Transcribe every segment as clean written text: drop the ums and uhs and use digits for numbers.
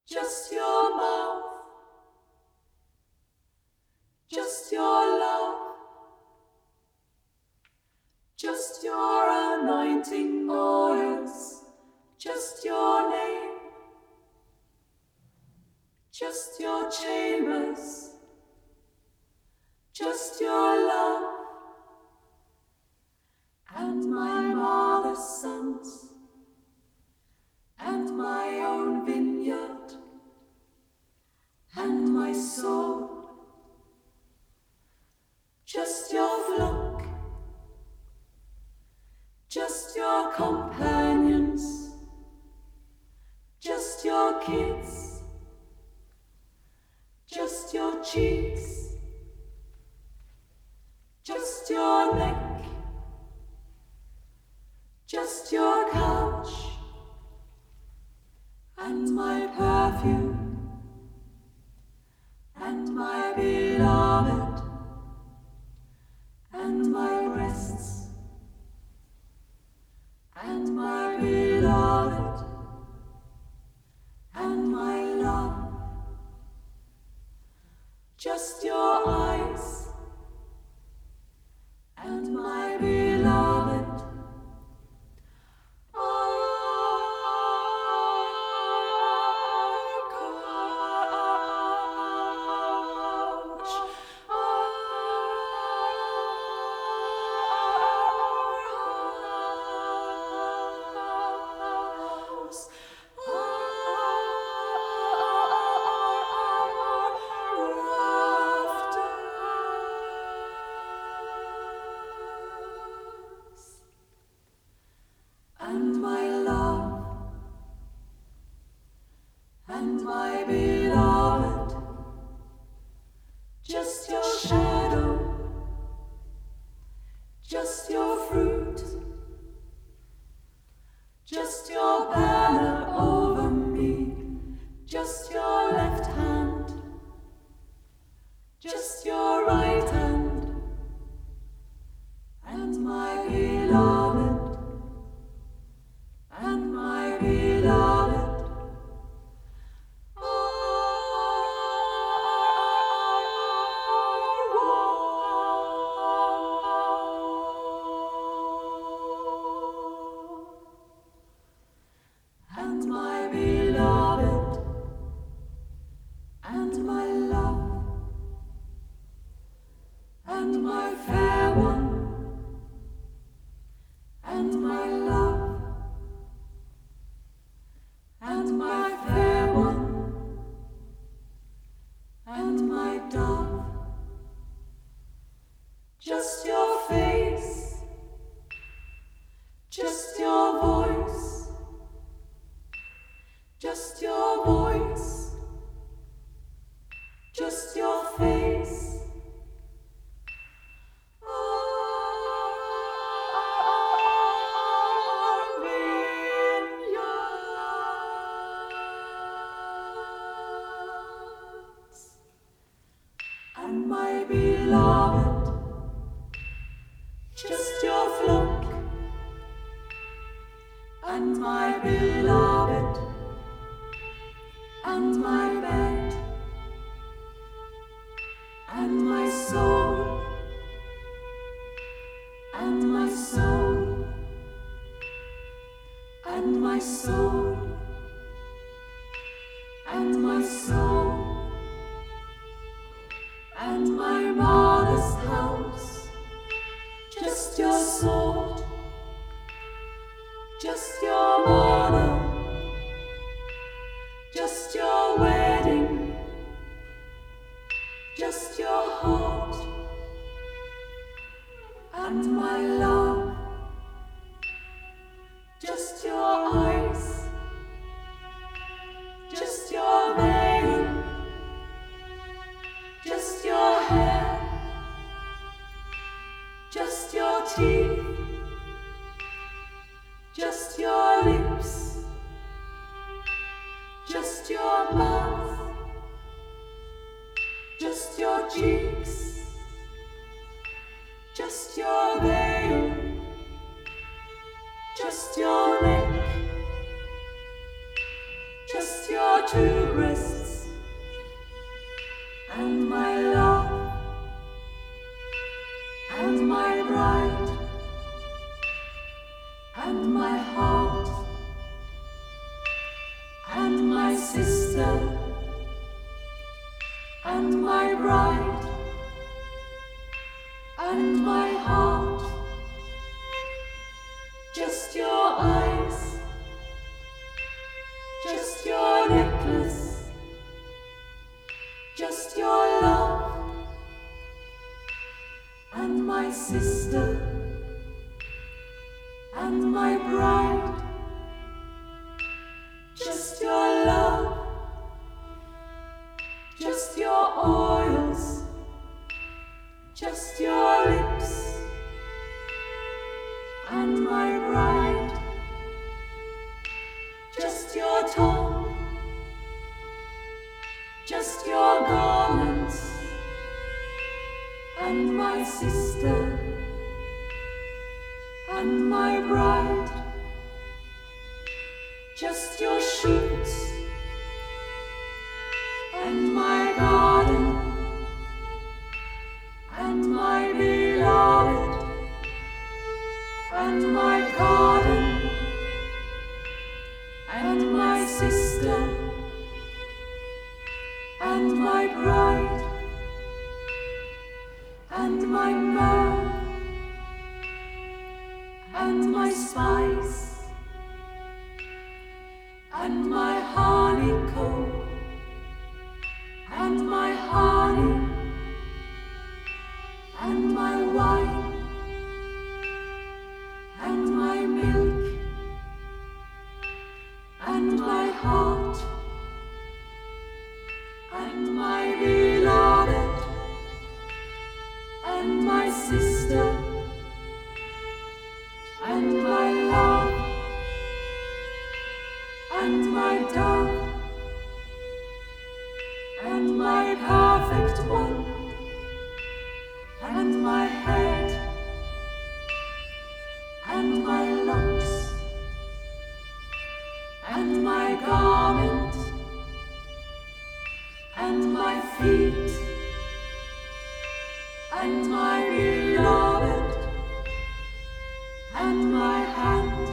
Just your mouth, just your love, just your anointing oils, just your name, just your chambers, just your love, and my mother's sons, and my own vineyard, and my soul. Just your flock, just your companions, just your kids, just your cheeks, just your neck, just your couch, and my perfume, and my beloved, and my breasts, and my beloved, and my love, just your eyes, and my beloved. And my love, and my beloved, just your shadow, just your fruit, just your banner over me, just your left hand, just your right hand, and my beloved, and my beloved. And my beloved, and my love, and my fair one, and my love, and my fair one, and my dove, just your face, just your voice, just your voice, just your face. And my beloved, just your flock, and my beloved, and my bed, and my soul, and my soul, and my soul, and my soul, and my mother's house, just your sword, just your mother, just your wedding, just your heart, and my love, just your eyes, just your veil, just your hair, just your teeth, just your lips, just your mouth, just your cheeks, just your veil, just your neck, just just your two breasts, and my love, and my bride, and my heart, and my sister, and my bride, and my heart, just your eyes, just your necklace, just your love, and my sister, and my bride, just your love, just your oils, just your lips, and my bride, just your tongue, just your garments, and my sister, and my bride, just your sheets, and my garden, and my beloved, and my garden, and my sister, and my bride, and my myrrh, and my spice, and my honeycomb, and my honey, and my wine, and my milk, and my heart, and my beloved, and my sister, and my love, and my dove, and my perfect one, and my head, and my locks, and my garment, and my feet, and my beloved, and my hand,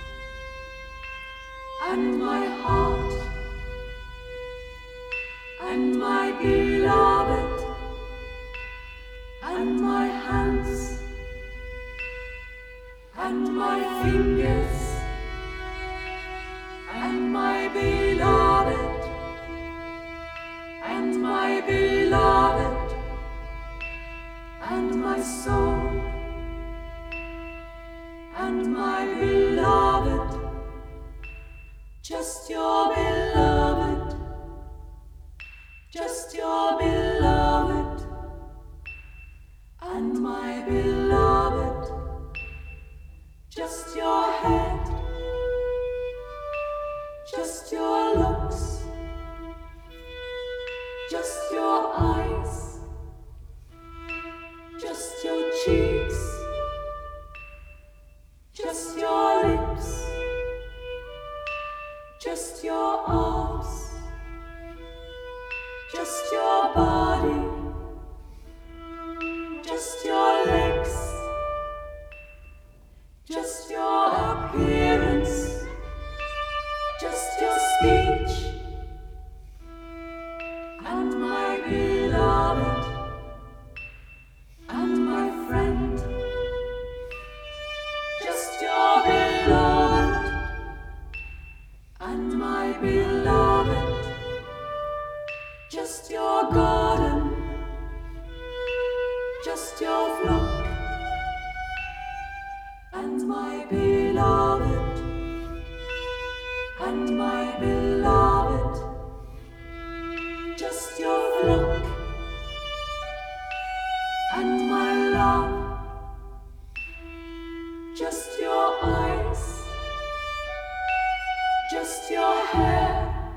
and my heart, and my beloved, and my hands, and my fingers, and my beloved, and my beloved, and my soul, and my beloved, just your beloved, just your beloved, and my beloved, just your head, just your looks, just your eyes, just your cheeks, just your lips, just your arms, just your body, just your legs, just your appearance, just your speech, and my beloved, and my friend, just your beloved, and my beloved, just your garden, just your flock, and my beloved, and my beloved, just your flock, and my love, just your eyes, just your hair,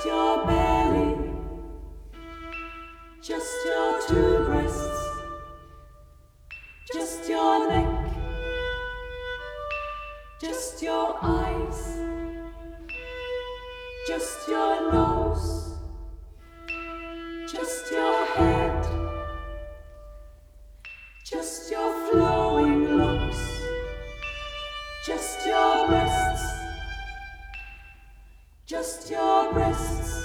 just your belly, just your two breasts, just your neck, just your eyes, just your nose, just your head, just your flowing locks, just your breasts, just your breasts,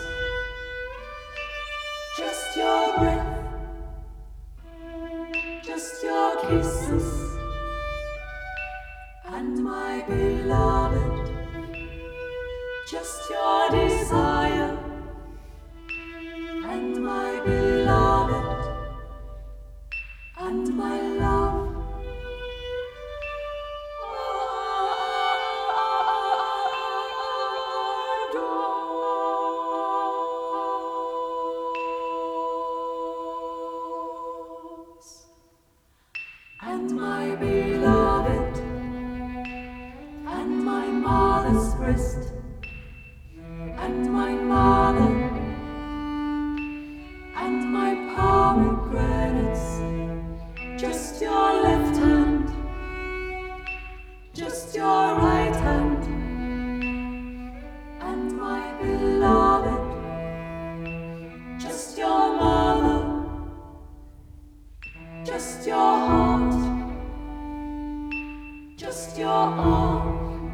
just your breath, just your kisses, and my beloved, just your desire, and my beloved, and my love. And my beloved, and my mother's breast, and my mother, and my pomegranates, just your left hand, just your right hand, and my beloved, just your mother, just your heart, just your arm.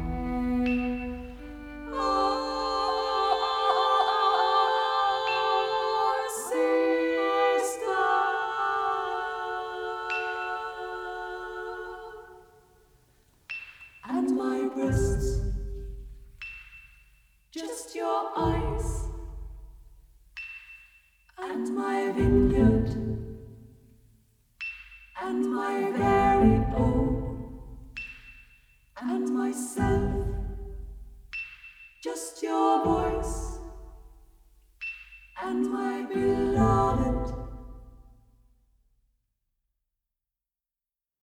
And my breasts, just your eyes, and my vineyard, and my very own, and myself, just your voice.